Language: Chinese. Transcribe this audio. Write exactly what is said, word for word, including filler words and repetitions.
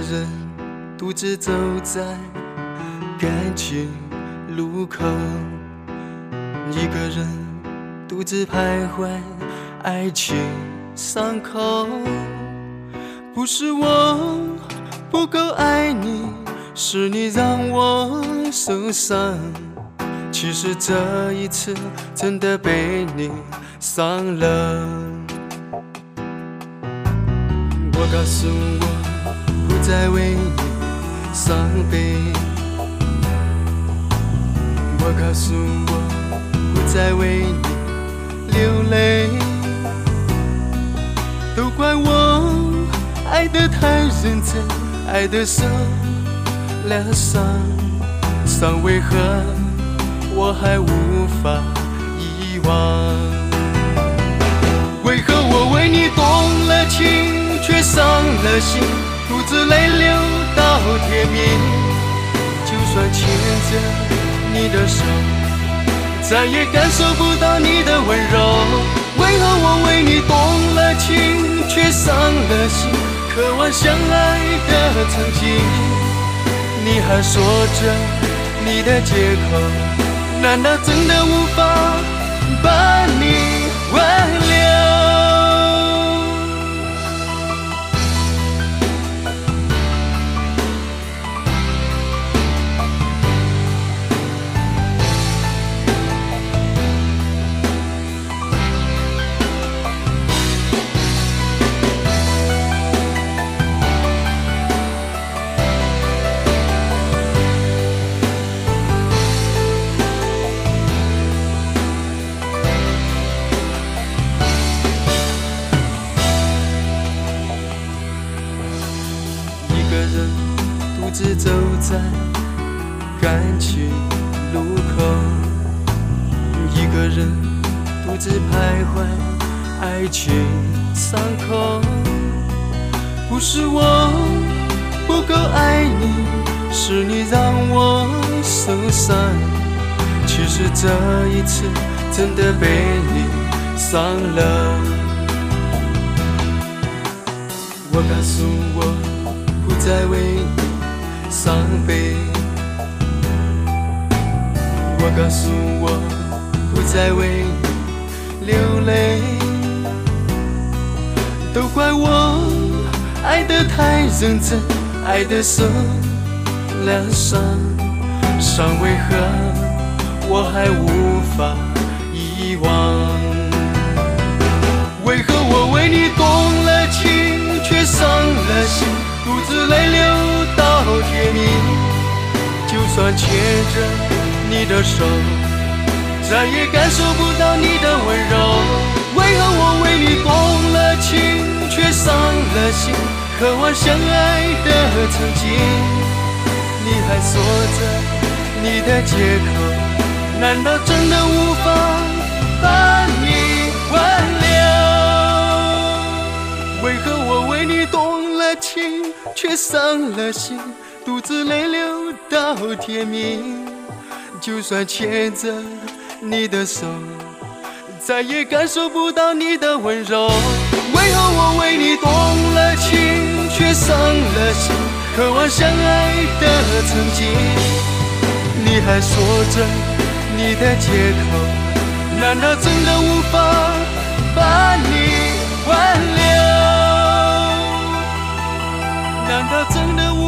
人独自走在感情路口，一个人独自徘徊爱情伤口。不是我不够爱你，是你让我受伤。其实这一次真的被你伤了。我告诉我不再为你伤悲，我告诉我不再为你流泪。都怪我爱得太认真，爱得受了伤，伤为何我还无法遗忘？为何我为你动了情，却伤了心，独自泪流到天明？就算牵着你的手，再也感受不到你的温柔。为何我为你动了情，却伤了心，渴望相爱的曾经？你还说着你的借口，难道真的无法把你挽留？独自走在感情路口，一个人独自徘徊爱情伤口。不是我不够爱你，是你让我受伤。其实这一次真的被你伤了。我告诉我不再为你伤悲，我告诉我不再为你流泪。都怪我爱得太认真，爱得受了伤，伤为何我还无法遗忘？为何我为你动了情，却伤了心，独自泪流到天明？就算牵着你的手，再也感受不到你的温柔。为何我为你动了情，却伤了心，渴望相爱的曾经？你还说着你的借口，难道真的无法把你挽留？为何我为你动了情，却伤了心，独自泪流到天明？就算牵着你的手，再也感受不到你的温柔。为何我为你动了情，却伤了心，渴望相爱的曾经？你还说着你的借口，难道真的无法把你挽留？难道真的无